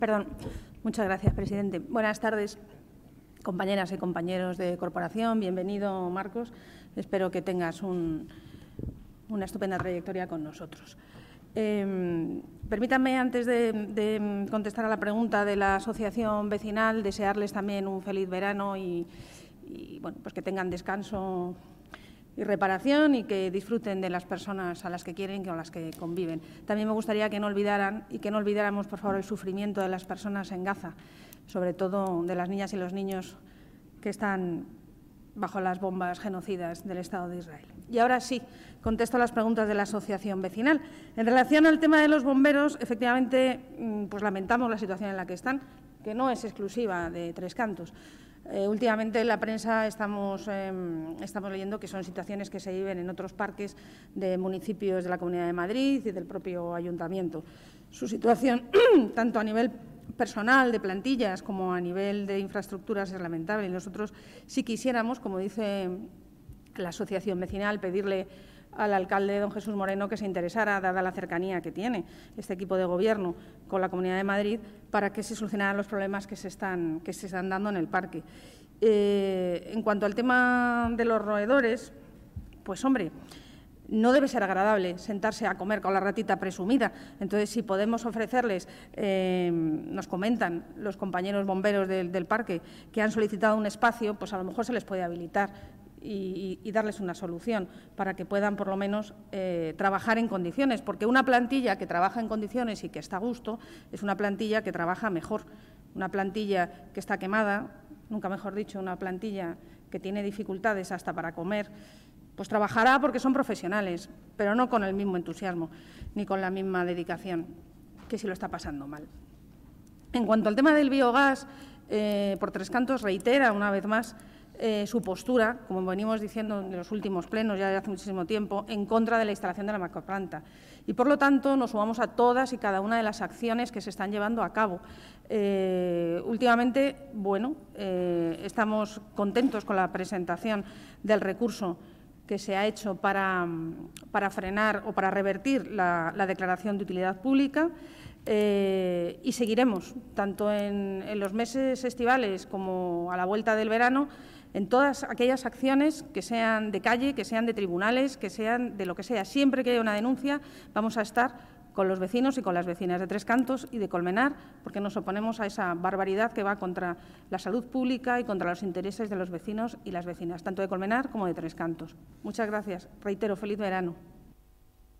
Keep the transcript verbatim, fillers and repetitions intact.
Perdón. Muchas gracias, presidente. Buenas tardes, compañeras y compañeros de corporación. Bienvenido, Marcos. Espero que tengas un, una estupenda trayectoria con nosotros. Eh, permítanme, antes de, de contestar a la pregunta de la asociación vecinal, desearles también un feliz verano y, y bueno, pues que tengan descanso y reparación y que disfruten de las personas a las que quieren y con las que conviven. También me gustaría que no olvidaran y que no olvidáramos, por favor, el sufrimiento de las personas en Gaza, sobre todo de las niñas y los niños que están bajo las bombas genocidas del Estado de Israel. Y ahora sí, contesto a las preguntas de la asociación vecinal. En relación al tema de los bomberos, efectivamente, pues lamentamos la situación en la que están, que no es exclusiva de Tres Cantos. Eh, últimamente en la prensa estamos, eh, estamos leyendo que son situaciones que se viven en otros parques de municipios de la Comunidad de Madrid y del propio Ayuntamiento. Su situación, tanto a nivel personal, de plantillas, como a nivel de infraestructuras, es lamentable. Y nosotros, si quisiéramos, como dice la asociación vecinal, pedirle al alcalde, don Jesús Moreno, que se interesara, dada la cercanía que tiene este equipo de gobierno con la Comunidad de Madrid, para que se solucionaran los problemas que se están, que se están dando en el parque. Eh, en cuanto al tema de los roedores, pues, hombre, no debe ser agradable sentarse a comer con la ratita presumida. Entonces, si podemos ofrecerles, eh, nos comentan los compañeros bomberos del, del parque que han solicitado un espacio, pues a lo mejor se les puede habilitar y, y darles una solución para que puedan, por lo menos, eh, trabajar en condiciones. Porque una plantilla que trabaja en condiciones y que está a gusto es una plantilla que trabaja mejor. Una plantilla que está quemada, nunca mejor dicho, una plantilla que tiene dificultades hasta para comer, pues trabajará porque son profesionales, pero no con el mismo entusiasmo ni con la misma dedicación que si lo está pasando mal. En cuanto al tema del biogás, eh, por Tres Cantos reitera una vez más eh, su postura, como venimos diciendo en los últimos plenos ya de hace muchísimo tiempo, en contra de la instalación de la macroplanta. Y, por lo tanto, nos sumamos a todas y cada una de las acciones que se están llevando a cabo. Eh, últimamente, bueno, eh, estamos contentos con la presentación del recurso que se ha hecho para, para frenar o para revertir la, la declaración de utilidad pública eh, y seguiremos, tanto en, en los meses estivales como a la vuelta del verano, en todas aquellas acciones que sean de calle, que sean de tribunales, que sean de lo que sea. Siempre que haya una denuncia vamos a estar con los vecinos y con las vecinas de Tres Cantos y de Colmenar, porque nos oponemos a esa barbaridad que va contra la salud pública y contra los intereses de los vecinos y las vecinas, tanto de Colmenar como de Tres Cantos. Muchas gracias. Reitero, feliz verano.